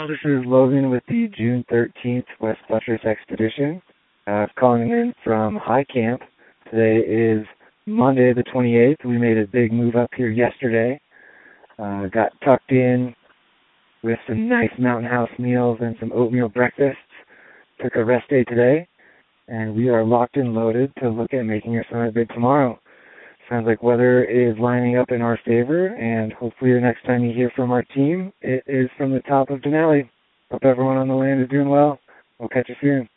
This is Logan with the June 13th West Buttress Expedition. Calling in from High Camp. Today is Monday the 28th. We made a big move up here yesterday. Got tucked in with some nice Mountain House meals and some oatmeal breakfasts. Took a rest day today, and we are locked and loaded to look at making our summit bid tomorrow. Sounds like weather is lining up in our favor, and hopefully the next time you hear from our team, it is from the top of Denali. Hope everyone on the land is doing well. We'll catch you soon.